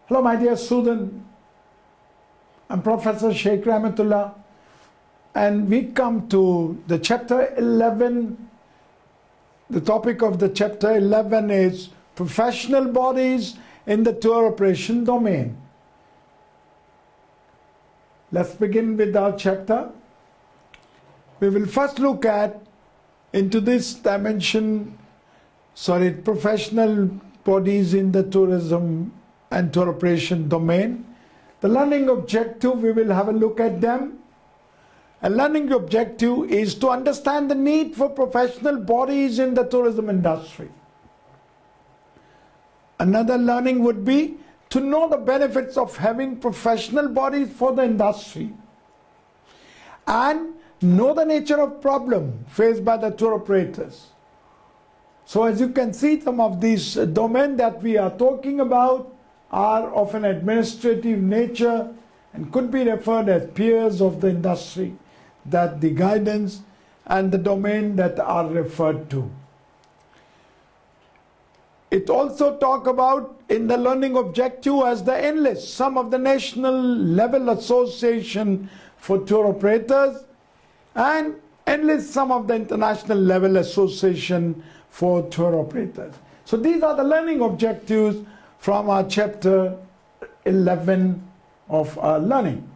Hello my dear student, I'm Professor Sheikh Rahmatullah, and we come to the chapter 11. The topic of the chapter 11 is professional bodies in the tour operation domain. Let's begin with our chapter. We will first look at into this dimension, professional bodies in the tourism and tour operation domain. The learning objective, we will have a look at them. A learning objective is to understand the need for professional bodies in the tourism industry. Another learning would be to know the benefits of having professional bodies for the industry and know the nature of problem faced by the tour operators. So as you can see, some of these domains that we are talking about are of an administrative nature and could be referred as peers of the industry, that the guidance and the domain that are referred to. It also talk about in the learning objective as the NLIS, some of the national level association for tour operators, and enlist some of the international level association for tour operators. So these are the learning objectives from our chapter 11 of our learning.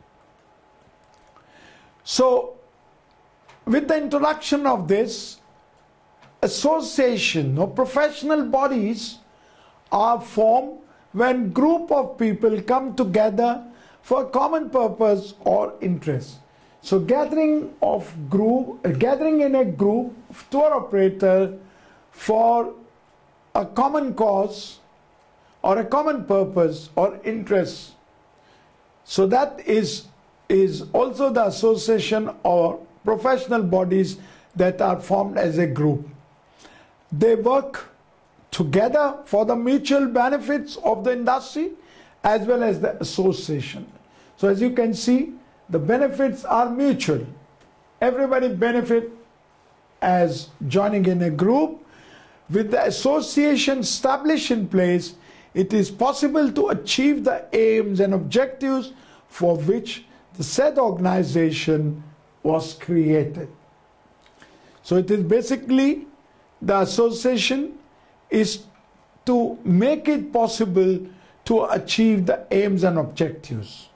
So with the introduction of this, association or professional bodies are formed when group of people come together for a common purpose or interest. So gathering in a group of tour operator for a common cause or a common purpose or interest. So that is also the association or professional bodies that are formed as a group. They work together for the mutual benefits of the industry as well as the association. So as you can see, the benefits are mutual. Everybody benefit as joining in a group. With the association established in place, it is possible to achieve the aims and objectives for which the said organization was created. So it is basically the association is to make it possible to achieve the aims and objectives.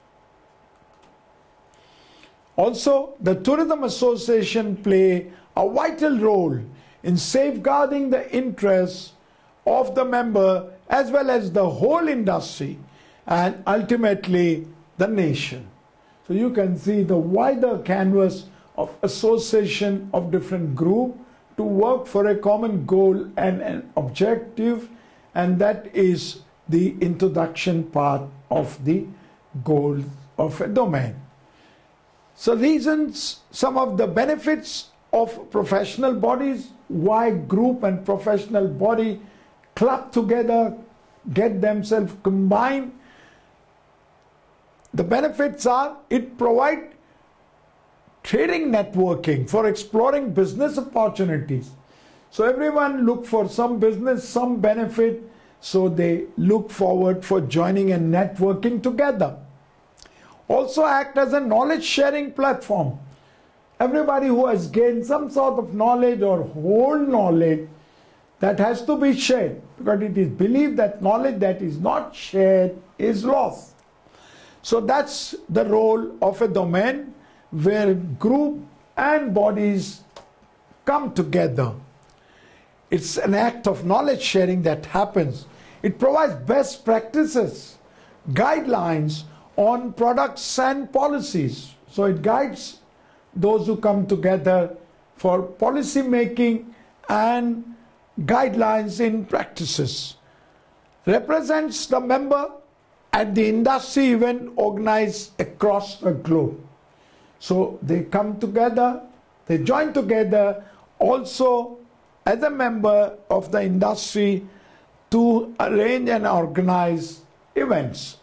Also, the Tourism Association play a vital role in safeguarding the interests of the member as well as the whole industry and ultimately the nation. So you can see the wider canvas of association of different groups to work for a common goal and an objective, and that is the introduction part of the goal of a domain. So reasons, some of the benefits of professional bodies, why group and professional body club together, get themselves combined. The benefits are, it provides trading networking for exploring business opportunities. So everyone look for some business, some benefit, so they look forward for joining and networking together. Also act as a knowledge sharing platform. Everybody who has gained some sort of knowledge or whole knowledge, that has to be shared, because it is believed that knowledge that is not shared is lost. So that's the role of a domain where group and bodies come together. It's an act of knowledge sharing that happens. It provides best practices, guidelines on products and policies. So it guides those who come together for policy making and guidelines in practices. Represents the member at the industry event organized across the globe. So they come together, they join together also as a member of the industry to arrange and organize events.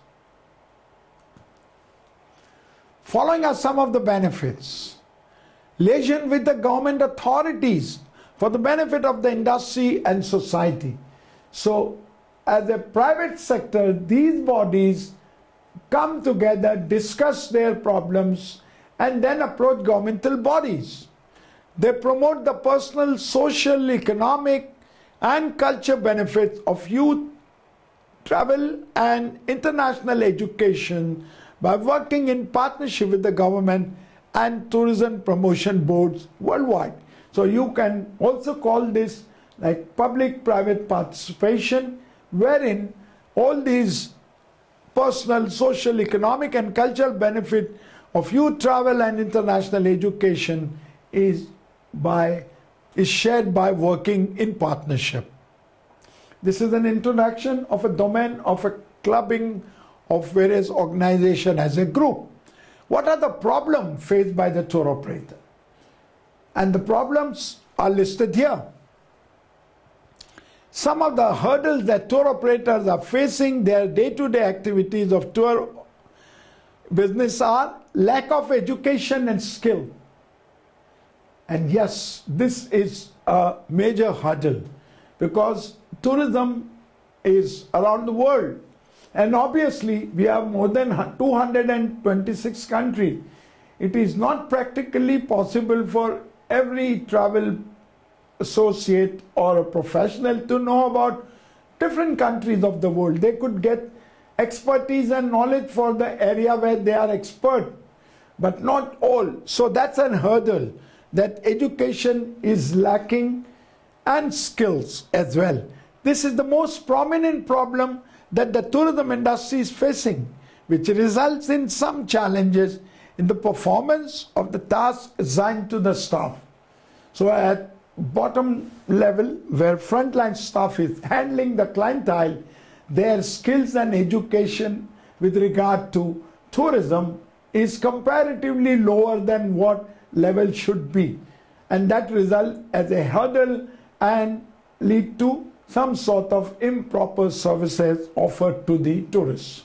Following are some of the benefits. Liaison with the government authorities for the benefit of the industry and society. So as a private sector, these bodies come together, discuss their problems, and then approach governmental bodies. They promote the personal, social, economic, and culture benefits of youth, travel, and international education by working in partnership with the government and tourism promotion boards worldwide. So you can also call this like public-private participation, wherein all these personal, social, economic, and cultural benefit of youth travel and international education is shared by working in partnership. This is an introduction of a domain of a clubbing of various organizations as a group. What are the problems faced by the tour operator? And the problems are listed here. Some of the hurdles that tour operators are facing their day-to-day activities of tour business are lack of education and skill. And yes, this is a major hurdle because tourism is around the world. And obviously, we have more than 226 countries. It is not practically possible for every travel associate or a professional to know about different countries of the world. They could get expertise and knowledge for the area where they are expert, but not all. So that's a hurdle, that education is lacking and skills as well. This is the most prominent problem that the tourism industry is facing, which results in some challenges in the performance of the task assigned to the staff. So at bottom level, where frontline staff is handling the clientele, their skills and education with regard to tourism is comparatively lower than what level should be. And that results as a hurdle and lead to some sort of improper services offered to the tourists.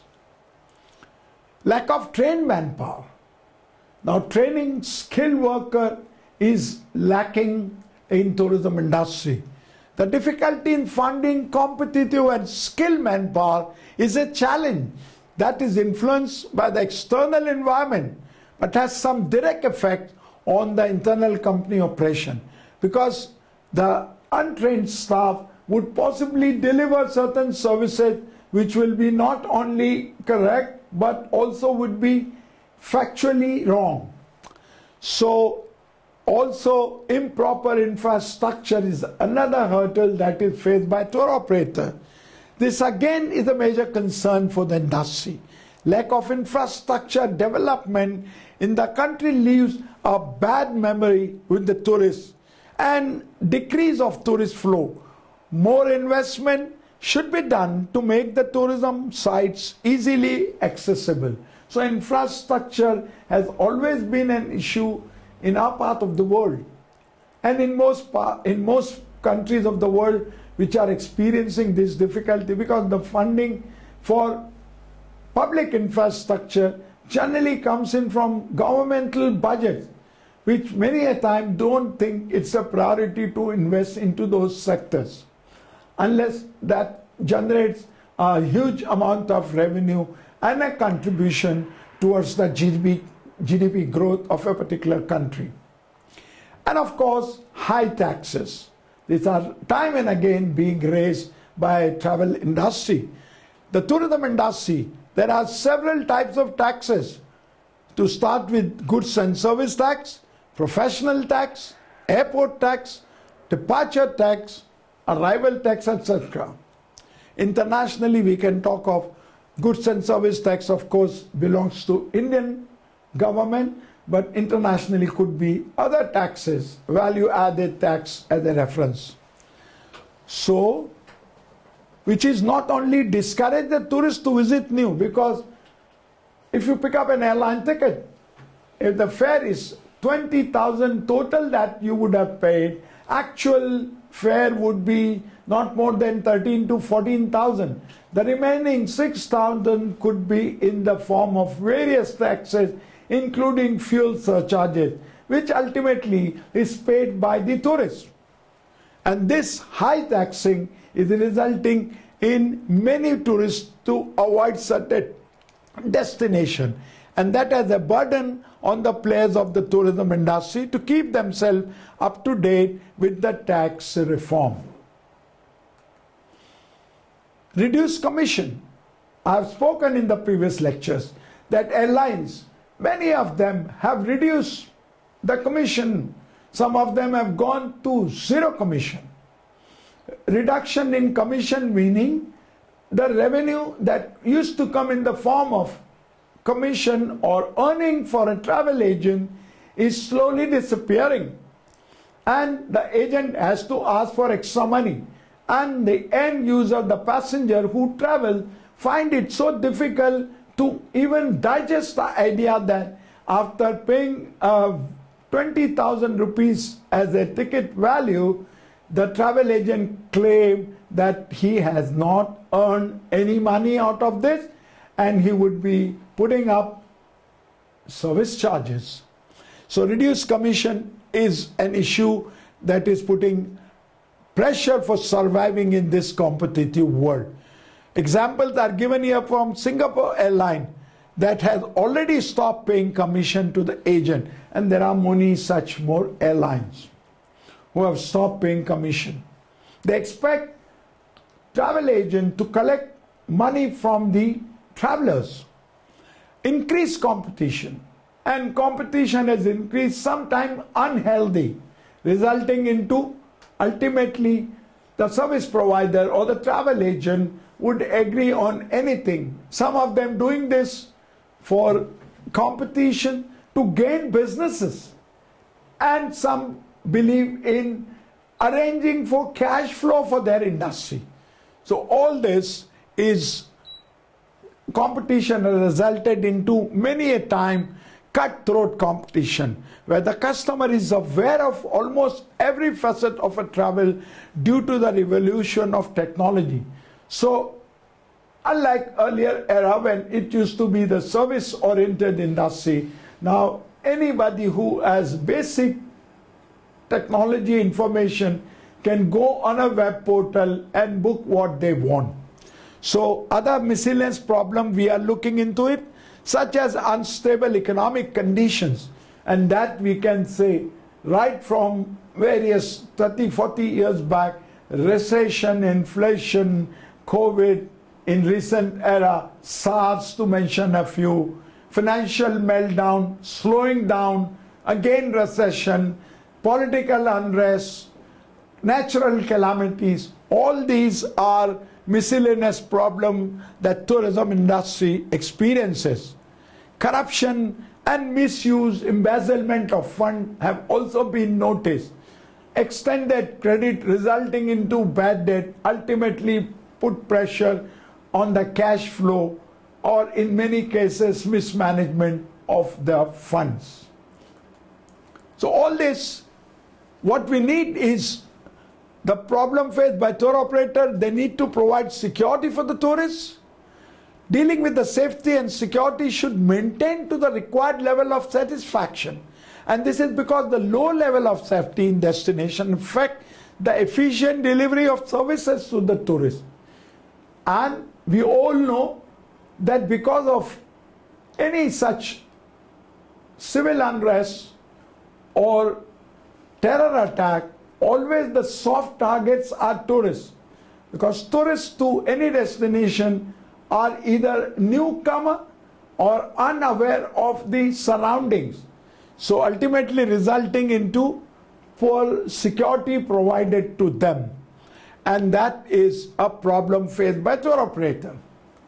Lack of trained manpower. Now, training skilled worker is lacking in tourism industry. The difficulty in finding competitive and skilled manpower is a challenge that is influenced by the external environment but has some direct effect on the internal company operation, because the untrained staff would possibly deliver certain services which will be not only correct but also would be factually wrong. So also improper infrastructure is another hurdle that is faced by tour operator. This again is a major concern for the industry. Lack of infrastructure development in the country leaves a bad memory with the tourists and decrease of tourist flow. More investment should be done to make the tourism sites easily accessible. So infrastructure has always been an issue in our part of the world, and in most countries of the world which are experiencing this difficulty, because the funding for public infrastructure generally comes in from governmental budgets, which many a time don't think it's a priority to invest into those sectors unless that generates a huge amount of revenue and a contribution towards the GDP growth of a particular country. And of course, high taxes. These are time and again being raised by travel industry. The tourism industry, there are several types of taxes. To start with, goods and service tax, professional tax, airport tax, departure tax, arrival tax, etc. Internationally, we can talk of goods and service tax, of course, belongs to Indian government, but internationally could be other taxes, value-added tax as a reference. So, which is not only discourage the tourists to visit new, because if you pick up an airline ticket, if the fare is 20,000 total that you would have paid, actual fare would be not more than 13 to 14,000. The remaining 6,000 could be in the form of various taxes, including fuel surcharges, which ultimately is paid by the tourists. And this high taxing is resulting in many tourists to avoid certain destination, and that has a burden on the players of the tourism industry to keep themselves up to date with the tax reform. Reduce commission. I have spoken in the previous lectures that airlines, many of them have reduced the commission. Some of them have gone to zero commission. Reduction in commission meaning the revenue that used to come in the form of commission or earning for a travel agent is slowly disappearing, and the agent has to ask for extra money, and the end user, the passenger who travel, find it so difficult to even digest the idea that after paying 20,000 rupees as a ticket value, the travel agent claimed that he has not earned any money out of this, and he would be putting up service charges. So reduced commission is an issue that is putting pressure for surviving in this competitive world. Examples are given here from Singapore Airlines that has already stopped paying commission to the agent, and there are many such more airlines who have stopped paying commission. They expect travel agent to collect money from the travelers. Increased competition, and competition has increased, sometimes unhealthy, resulting into ultimately the service provider or the travel agent would agree on anything. Some of them doing this for competition to gain businesses, and some believe in arranging for cash flow for their industry. So all this is competition has resulted into many a time cutthroat competition, where the customer is aware of almost every facet of a travel due to the revolution of technology. So unlike earlier era when it used to be the service oriented industry, now anybody who has basic technology information can go on a web portal and book what they want. So other miscellaneous problem we are looking into it, such as unstable economic conditions, and that we can say right from various 30-40 years back, recession, inflation, COVID in recent era, SARS to mention a few, financial meltdown, slowing down, again recession, political unrest, natural calamities. All these are miscellaneous problem that tourism industry experiences. Corruption and misuse, embezzlement of fund have also been noticed. Extended credit resulting into bad debt ultimately put pressure on the cash flow, or in many cases mismanagement of the funds. So all this, what we need is the problem faced by tour operator. They need to provide security for the tourists. Dealing with the safety and security should maintain to the required level of satisfaction. And this is because the low level of safety in destination affect the efficient delivery of services to the tourists. And we all know that because of any such civil unrest or terror attack, always the soft targets are tourists, because tourists to any destination are either newcomer or unaware of the surroundings, so ultimately resulting into poor security provided to them, and that is a problem faced by tour operator.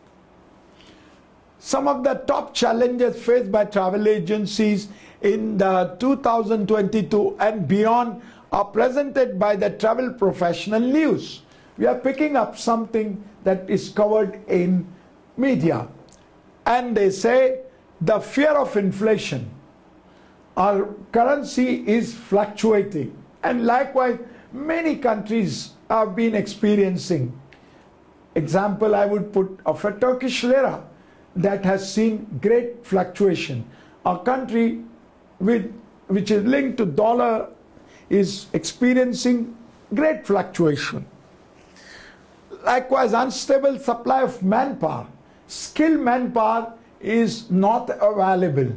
Some of the top challenges faced by travel agencies in the 2022 and beyond are presented by the Travel Professional News. We are picking up something that is covered in media, and they say the fear of inflation. Our currency is fluctuating, and likewise many countries have been experiencing. Example I would put of a Turkish lira that has seen great fluctuation. A country which is linked to dollar is experiencing great fluctuation. Likewise, unstable supply of manpower. Skilled manpower is not available.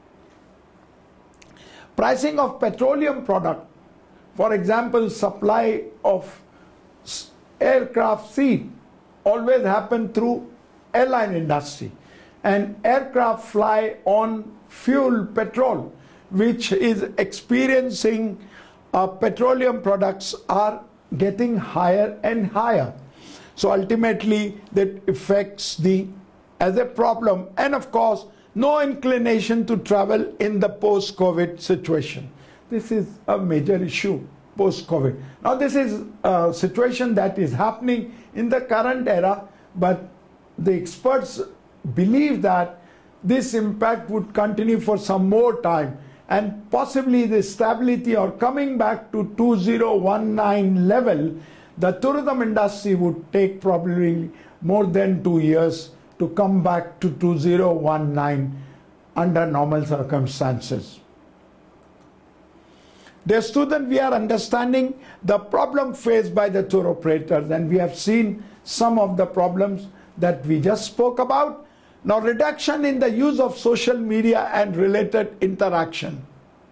Pricing of petroleum product, for example, supply of aircraft seat always happen through airline industry, and aircraft fly on fuel petrol, which is experiencing petroleum products are getting higher and higher. So ultimately that affects as a problem, and of course no inclination to travel in the post-COVID situation. This is a major issue post-COVID. Now this is a situation that is happening in the current era, but the experts believe that this impact would continue for some more time, and possibly the stability or coming back to 2019 level, the tourism industry would take probably more than 2 years to come back to 2019 under normal circumstances. Dear student, we are understanding the problem faced by the tour operators, and we have seen some of the problems that we just spoke about. Now, reduction in the use of social media and related interaction.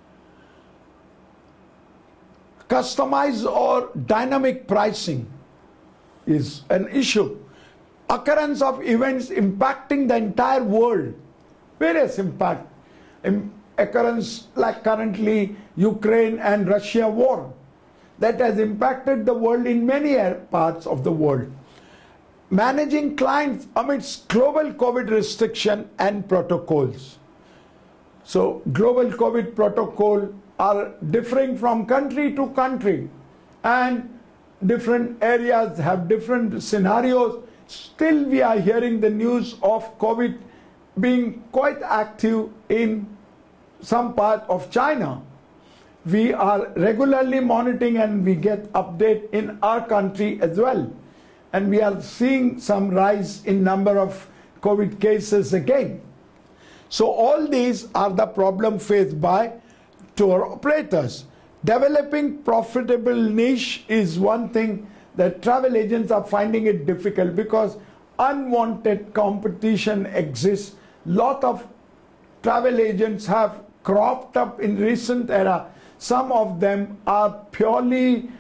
Customized or dynamic pricing is an issue. Occurrence of events impacting the entire world. Various impact. Occurrence like currently Ukraine and Russia war. That has impacted the world in many parts of the world. Managing clients amidst global COVID restriction and protocols. So global COVID protocol are differing from country to country, and different areas have different scenarios. Still we are hearing the news of COVID being quite active in some part of China. We are regularly monitoring and we get update in our country as well. And we are seeing some rise in number of COVID cases again. So all these are the problem faced by tour operators. Developing profitable niche is one thing that travel agents are finding it difficult because unwanted competition exists. Lot of travel agents have cropped up in recent era. Some of them are purely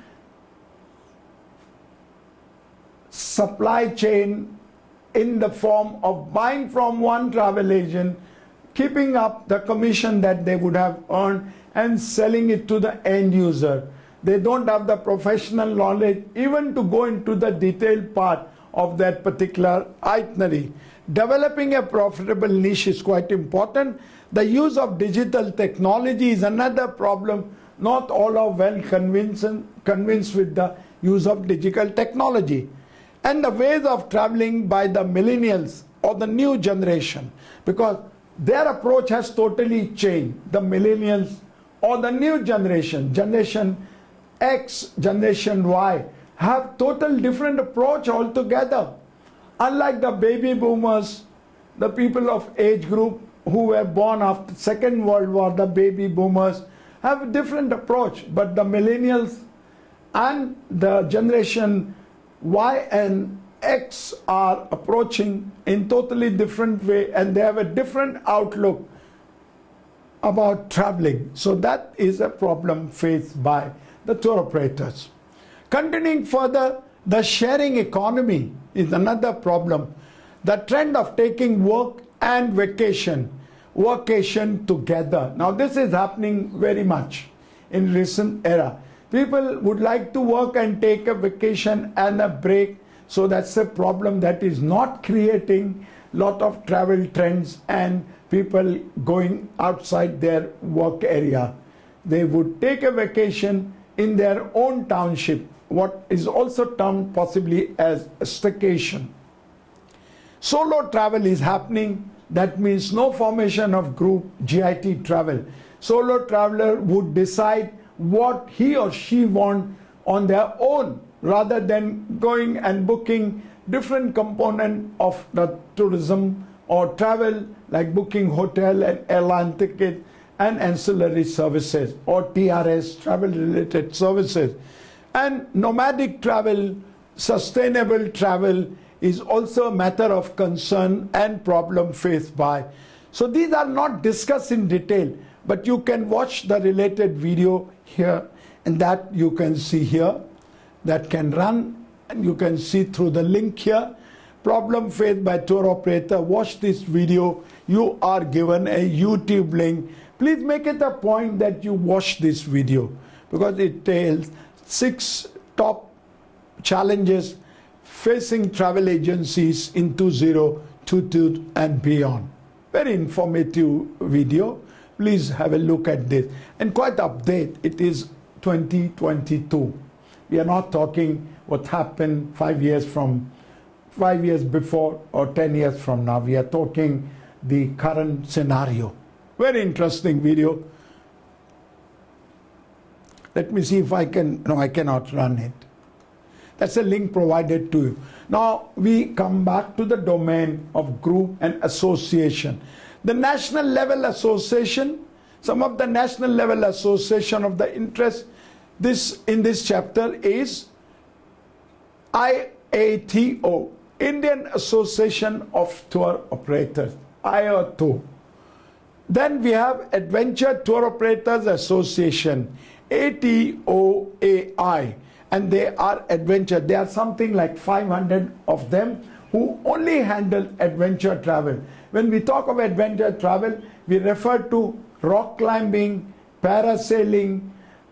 supply chain in the form of buying from one travel agent, keeping up the commission that they would have earned and selling it to the end user. They don't have the professional knowledge even to go into the detailed part of that particular itinerary. Developing a profitable niche is quite important. The use of digital technology is another problem. Not all are well convinced with the use of digital technology. And the ways of traveling by the millennials or the new generation, because their approach has totally changed. The millennials or the new generation, Generation X, Generation Y, have total different approach altogether. Unlike the baby boomers, the people of age group who were born after Second World War, the baby boomers, have a different approach. But the millennials and the Generation Y and X are approaching in totally different way, and they have a different outlook about traveling. So that is a problem faced by the tour operators. Continuing further, the sharing economy is another problem. The trend of taking work and vacation together. Now this is happening very much in recent era. People would like to work and take a vacation and a break. So that's a problem that is not creating lot of travel trends and people going outside their work area. They would take a vacation in their own township, what is also termed possibly as a staycation. Solo travel is happening. That means no formation of group GIT travel. Solo traveler would decide what he or she want on their own rather than going and booking different component of the tourism or travel, like booking hotel and airline ticket and ancillary services or TRS, travel related services. And nomadic travel sustainable travel is also a matter of concern and problem faced by. So these are not discussed in detail, but you can watch the related video here, and that you can see here, that can run, and you can see through the link here. Problem faced by tour operator. Watch this video. You are given a YouTube link. Please make it a point that you watch this video, because it tells 6 top challenges facing travel agencies in 2022 and beyond. Very informative video. Please have a look at this. And quite update. It is 2022. We are not talking what happened 5 years before or 10 years from now. We are talking the current scenario. Very interesting video. Let me see if I can. No, I cannot run it. That's a link provided to you. Now we come back to the domain of group and association. The national level association, some of the national level association of the interest in this chapter is IATO, Indian Association of Tour Operators, IATO. Then we have Adventure Tour Operators Association, ATOAI, and they are adventure. There are something like 500 of them who only handle adventure travel. When we talk of adventure travel, we refer to rock climbing, parasailing,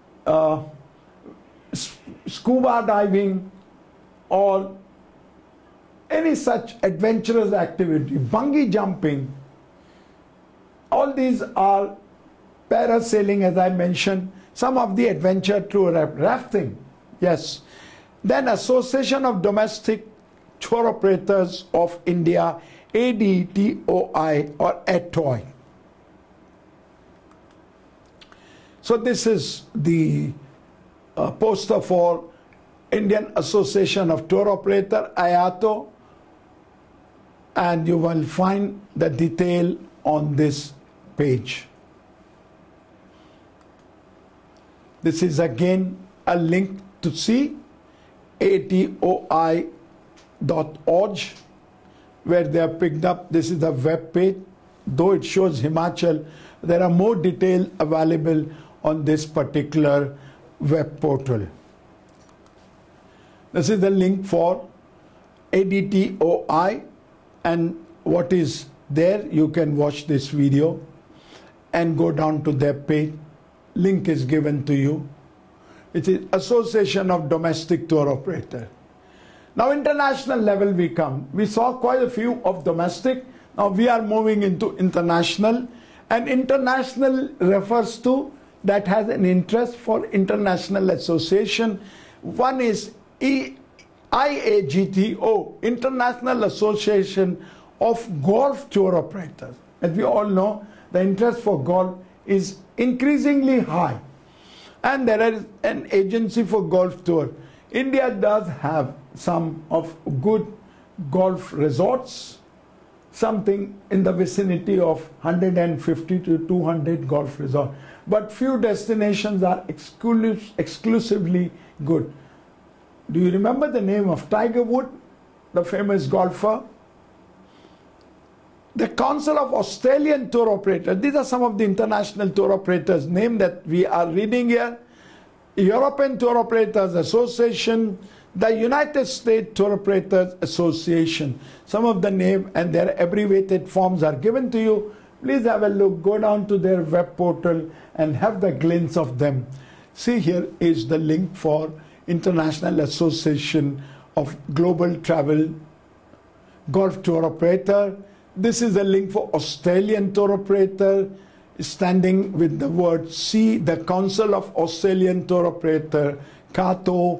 scuba diving, or any such adventurous activity, bungee jumping. All these are parasailing, as I mentioned, some of the adventure tour, rafting, yes. Then Association of Domestic Tour Operators of India, ADTOI or ATOI. So this is the poster for Indian Association of Tour Operator, IATO, and you will find the detail on this page. This is again a link to see atoi.org, where they are picked up. This is the web page. Though it shows Himachal, there are more details available on this particular web portal. This is the link for ADTOI, and what is there, you can watch this video and go down to their page. Link is given to you. It is Association of Domestic Tour Operator. Now international level we come. We saw quite a few of domestic. Now we are moving into international, and international refers to that has an interest for international association. One is IAGTO, International Association of Golf Tour Operators. As we all know, the interest for golf is increasingly high, and there is an agency for golf tour. India does have some of good golf resorts, something in the vicinity of 150 to 200 golf resorts, but few destinations are exclusively good. Do you remember the name of Tiger Woods, the famous golfer? The Council of Australian Tour Operators, these are some of the international tour operators' names that we are reading here. European Tour Operators Association, the United States Tour Operators Association. Some of the names and their abbreviated forms are given to you. Please have a look, go down to their web portal and have the glimpse of them. See, here is the link for International Association of Global Travel Golf Tour Operator. This is a link for Australian Tour Operator, standing with the word C, the Council of Australian Tour Operator, CATO.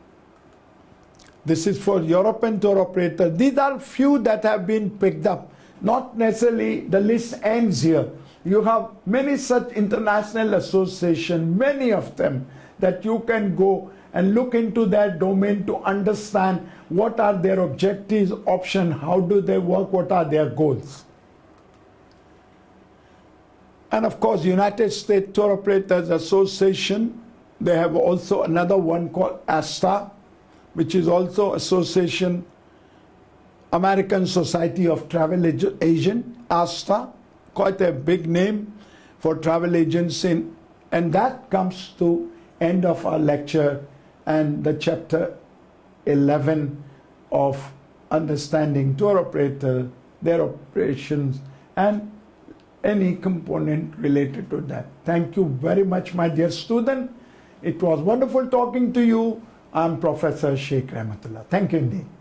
This is for European Tour Operator. These are few that have been picked up. Not necessarily the list ends here. You have many such international associations, many of them, that you can go and look into that domain to understand what are their objectives, options, how do they work, what are their goals. And of course, United States Tour Operators Association, they have also another one called ASTA, which is also Association American Society of Travel Agent, ASTA, quite a big name for travel agents and that comes to end of our lecture and the chapter 11 of understanding tour operator, their operations and any component related to that. Thank you very much, my dear student. It was wonderful talking to you. I'm Professor Sheikh Rahmatullah. Thank you indeed.